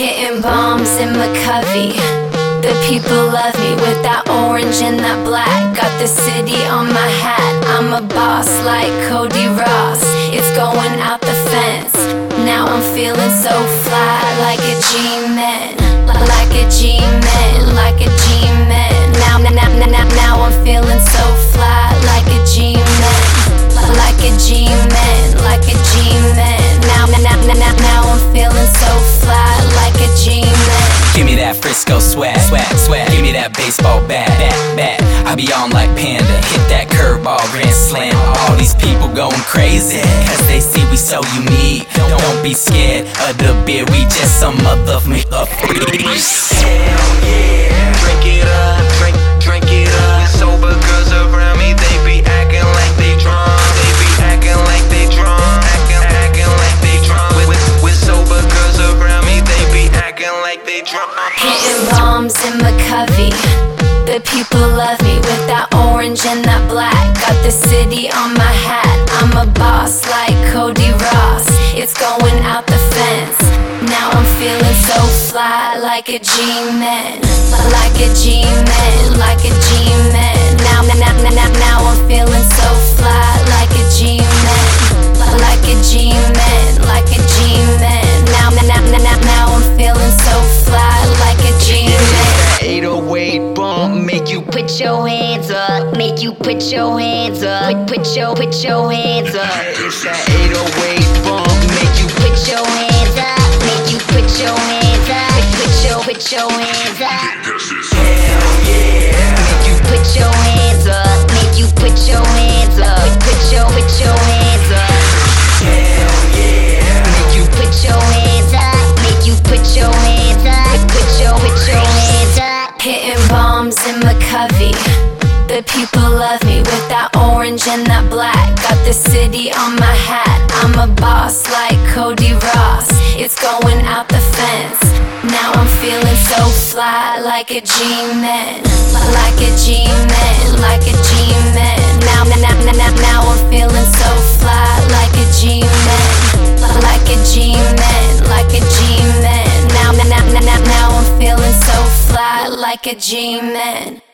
Hitting bombs in McCovey. The people love me with that orange and that black. Got the city on my hat. I'm a boss like Cody Ross. It's going out the fence. Now I'm feeling so fly, like a G-man, like a G-man, like a G-man. Now I'm feeling so fly, like a G-man, like a G-man, like a G-man. Now I'm feeling so fly, like a G-man. Give me that Frisco swag. Give me that baseball bat. I be on like Panda. Hit that curveball, grand slam. All these people going crazy, cause they see we so unique. Don't be scared of the beer, we just some motherfucking freaks. Hell yeah. Drink it up, drink it up. Sober girls around me, they be acting like they drunk. They be acting like they drunk. Acting like they drunk. With sober girls around me, they be acting like they drunk. Hitting bombs in McCovey. The people love me with that orange and that black. Got the city on my hat. I'm a boss like Cody Ross. It's going out the fence. Now I'm feeling so fly, like a G-man, like a G-man, like a G-man. Now I'm feeling so fly, like a G-man, like a G-man, like a G-man. Now I'm feeling so fly, like a G-man. 808 bump, make you Put your hands up, make you put your hands up. Put your hands up. It's that 808 bump, make you Put your hands up, make you put your hands up. Put your hands up. hell yeah. Make you put your hands up, make you put your hands up. Put your hands up. Hell yeah. Make you put your hands up, make you put your hands up. Put your hands up. Hitting bombs in McCovey. The people love me with that orange and that black. Got the city on my hat. I'm a boss like Cody Ross. It's going out the fence. Now I'm feeling so fly, like a G-man, like a G-man, like a G-man. Now I'm feeling so fly, like a G-man, like a G-man, like a G-man. Now I'm feeling so fly, like a G-man.